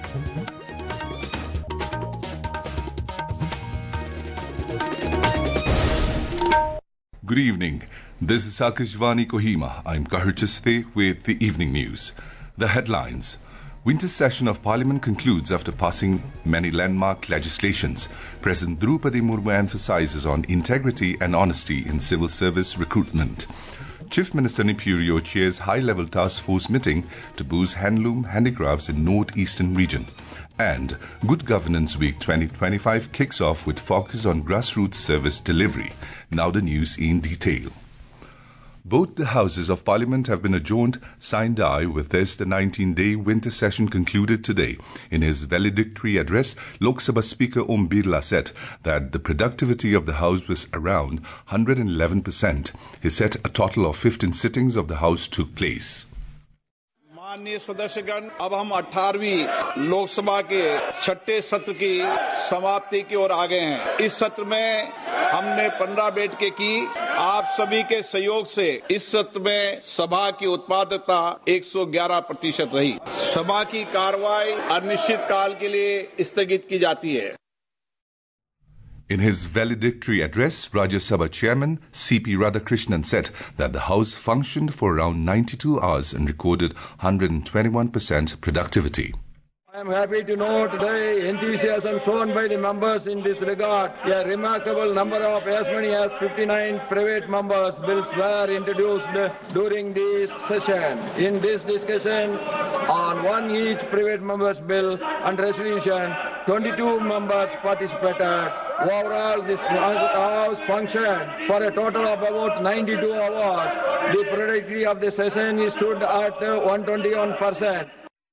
Good evening. This is Akashvani Kohima. I'm Kahir Chiste with the evening news. The headlines. Winter session of Parliament concludes after passing many landmark legislations. President Draupadi Murmu emphasizes on integrity and honesty in civil service recruitment. Chief Minister Nipurio chairs high-level task force meeting to boost handloom handicrafts in northeastern region. And Good Governance Week 2025 kicks off with focus on grassroots service delivery. Now the news in detail. Both the Houses of Parliament have been adjourned sine die. With this, the 19-day winter session concluded today. In his valedictory address, Lok Sabha Speaker Om Birla said that the productivity of the House was around 111%. He said a total of 15 sittings of the House took place. माननीय सदस्यगण, अब हम 18वीं लोकसभा के छठे सत्र की समाप्ति की ओर आ गए हैं। इस सत्र में हमने 15 बैठकें की। आप सभी के सहयोग से इस सत्र में सभा की उत्पादकता 111% रही। सभा की कार्रवाई अनिश्चित काल के लिए स्थगित की जाती है। In his valedictory address, Rajya Sabha Chairman C.P. Radhakrishnan said that the House functioned for around 92 hours and recorded 121% productivity. I am happy to note the enthusiasm shown by the members in this regard. A remarkable number of as many as 59 private members' bills were introduced during this session. In this discussion on one each private member's bill and resolution, 22 members participated. Overall, this House functioned for a total of about 92 hours. The productivity of the session stood at 121%.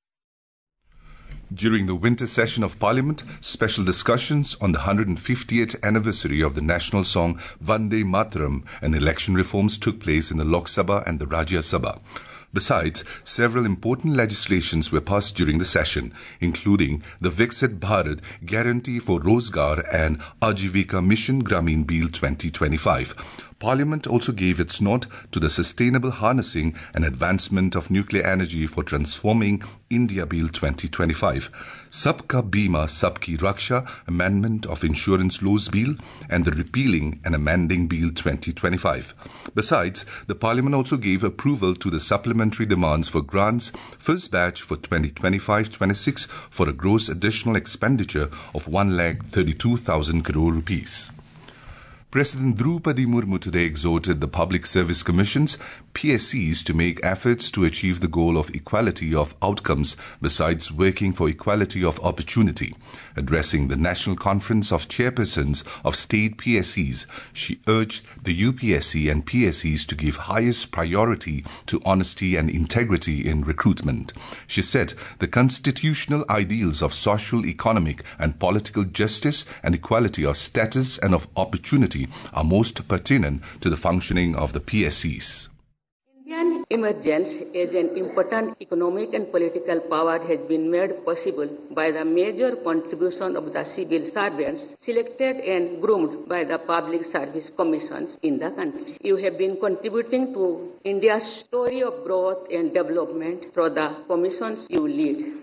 During the winter session of Parliament, special discussions on the 150th anniversary of the national song Vande Mataram and election reforms took place in the Lok Sabha and the Rajya Sabha. Besides, several important legislations were passed during the session, including the Viksit Bharat Guarantee for Rozgar and Ajivika Mission Gramin Bill 2025. Parliament also gave its nod to the Sustainable Harnessing and Advancement of Nuclear Energy for Transforming India Bill 2025, Sabka Bima Sabki Raksha Amendment of Insurance Laws Bill, and the Repealing and Amending Bill 2025. Besides, the Parliament also gave approval to the supplementary demands for grants first batch for 2025-26 for a gross additional expenditure of 1,32,000 crore rupees. President Draupadi Murmu today exhorted the Public Service Commissions, PSCs, to make efforts to achieve the goal of equality of outcomes besides working for equality of opportunity. Addressing the National Conference of Chairpersons of State PSCs, she urged the UPSC and PSCs to give highest priority to honesty and integrity in recruitment. She said the constitutional ideals of social, economic and political justice and equality of status and of opportunity are most pertinent to the functioning of the PSCs. Indian emergence as an important economic and political power has been made possible by the major contribution of the civil servants selected and groomed by the public service commissions in the country. You have been contributing to India's story of growth and development through the commissions you lead.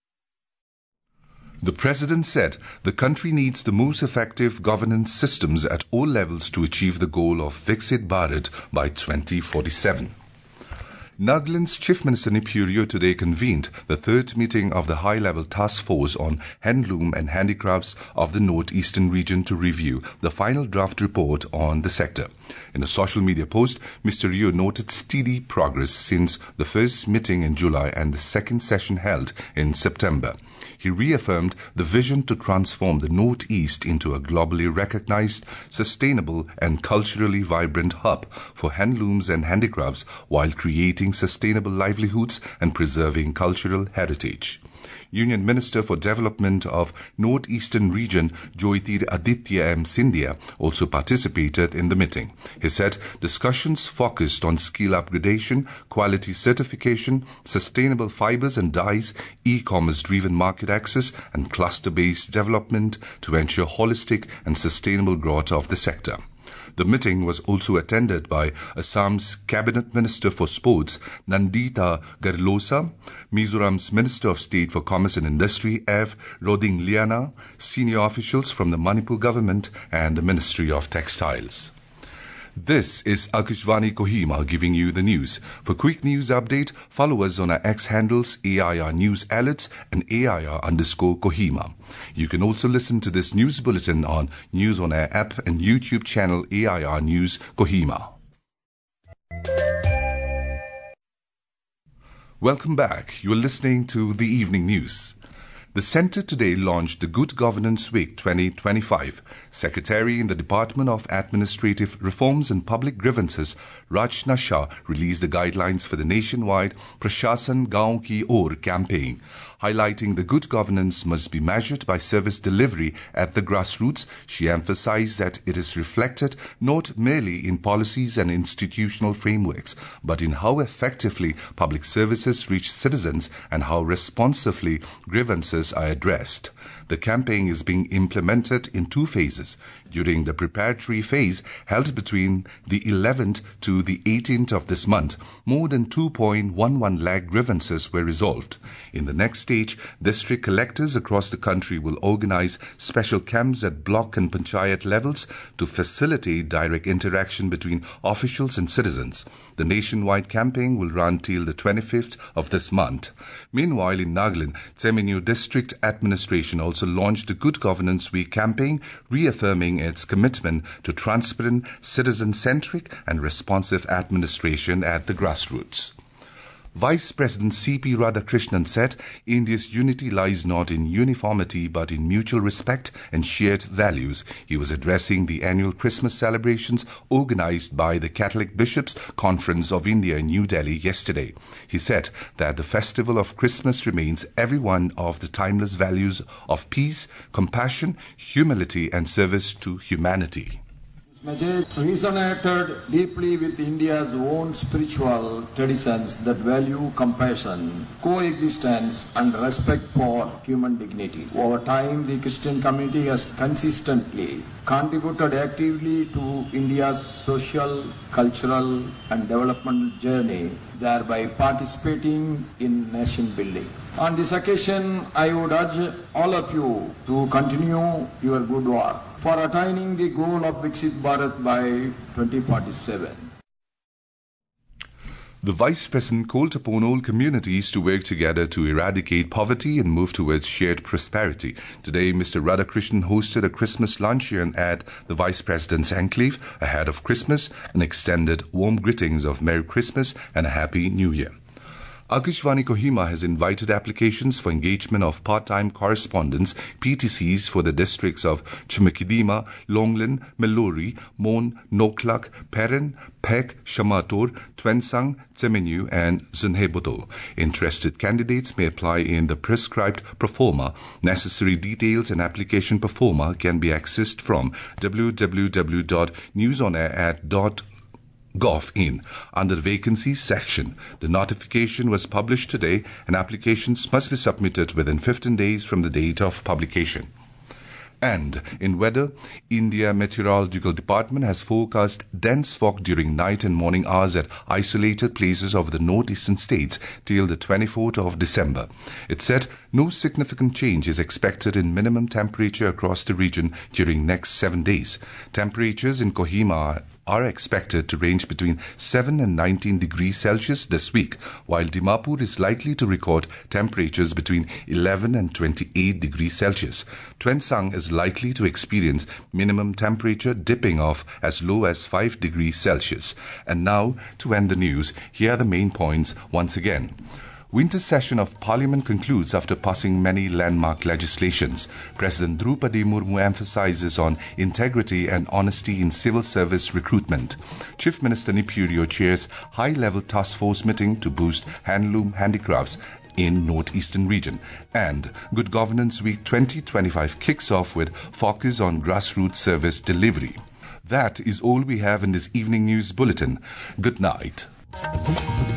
The President said the country needs the most effective governance systems at all levels to achieve the goal of Viksit Bharat by 2047. Nagaland's Chief Minister Nipurio today convened the third meeting of the high-level task force on handloom and handicrafts of the northeastern region to review the final draft report on the sector. In a social media post, Mr. Rio noted steady progress since the first meeting in July and the second session held in September. He reaffirmed the vision to transform the Northeast into a globally recognized, sustainable and culturally vibrant hub for handlooms and handicrafts while creating sustainable livelihoods and preserving cultural heritage. Union Minister for Development of Northeastern Region, Jyotir Aditya M. Scindia, also participated in the meeting. He said discussions focused on skill upgradation, quality certification, sustainable fibers and dyes, e-commerce-driven market access, and cluster-based development to ensure holistic and sustainable growth of the sector. The meeting was also attended by Assam's Cabinet Minister for Sports, Nandita Garlosa, Mizoram's Minister of State for Commerce and Industry, F. Rodingliana, senior officials from the Manipur government and the Ministry of Textiles. This is Akashvani Kohima giving you the news. For quick news update, follow us on our X handles AIR News Alerts and AIR_Kohima. You can also listen to this news bulletin on News on Air app and YouTube channel AIR News Kohima. Welcome back. You are listening to the evening news. The Centre today launched the Good Governance Week 2025. Secretary in the Department of Administrative Reforms and Public Grievances, Rachna Shah, released the guidelines for the nationwide Prashasan Gaon Ki Or campaign. Highlighting the good governance must be measured by service delivery at the grassroots, she emphasized that it is reflected not merely in policies and institutional frameworks, but in how effectively public services reach citizens and how responsively grievances are addressed. The campaign is being implemented in 2 phases. During the preparatory phase, held between the 11th to the 18th of this month, more than 2.11 lakh grievances were resolved. In the next stage, district collectors across the country will organize special camps at block and panchayat levels to facilitate direct interaction between officials and citizens. The nationwide campaign will run till the 25th of this month. Meanwhile, in Nagaland, Tseminyu District Administration also launched the Good Governance Week campaign, reaffirming its commitment to transparent, citizen-centric and responsive administration at the grassroots. Vice President C.P. Radhakrishnan said India's unity lies not in uniformity but in mutual respect and shared values. He was addressing the annual Christmas celebrations organized by the Catholic Bishops' Conference of India in New Delhi yesterday. He said that the festival of Christmas remains every one of the timeless values of peace, compassion, humility and service to humanity. Message resonated deeply with India's own spiritual traditions that value compassion, coexistence and respect for human dignity. Over time, the Christian community has consistently contributed actively to India's social, cultural and development journey, thereby participating in nation building. On this occasion, I would urge all of you to continue your good work for attaining the goal of Viksit Bharat by 2047. The Vice President called upon all communities to work together to eradicate poverty and move towards shared prosperity. Today, Mr. Radhakrishnan hosted a Christmas luncheon at the Vice President's enclave ahead of Christmas and extended warm greetings of Merry Christmas and a Happy New Year. Akashvani Kohima has invited applications for engagement of part-time correspondents, PTCs, for the districts of Chimikidima, Longlan, Melori, Mon, Noklak, Peren, Pek, Shamator, Twensang, Tseminyu and Zunheboto. Interested candidates may apply in the prescribed proforma. Necessary details and application proforma can be accessed from www.newsonair.gov in under the vacancies section. The notification was published today and applications must be submitted within 15 days from the date of publication. And in weather, India Meteorological Department has forecast dense fog during night and morning hours at isolated places of the northeastern states till the 24th of December. It said no significant change is expected in minimum temperature across the region during next 7 days. Temperatures in Kohima are expected to range between 7 and 19 degrees Celsius this week, while Dimapur is likely to record temperatures between 11 and 28 degrees Celsius. Twensang is likely to experience minimum temperature dipping off as low as 5 degrees Celsius. And now, to end the news, here are the main points once again. Winter session of Parliament concludes after passing many landmark legislations. President Draupadi Murmu emphasizes on integrity and honesty in civil service recruitment. Chief Minister Nipurio chairs high-level task force meeting to boost handloom handicrafts in Northeastern region. And Good Governance Week 2025 kicks off with focus on grassroots service delivery. That is all we have in this evening news bulletin. Good night.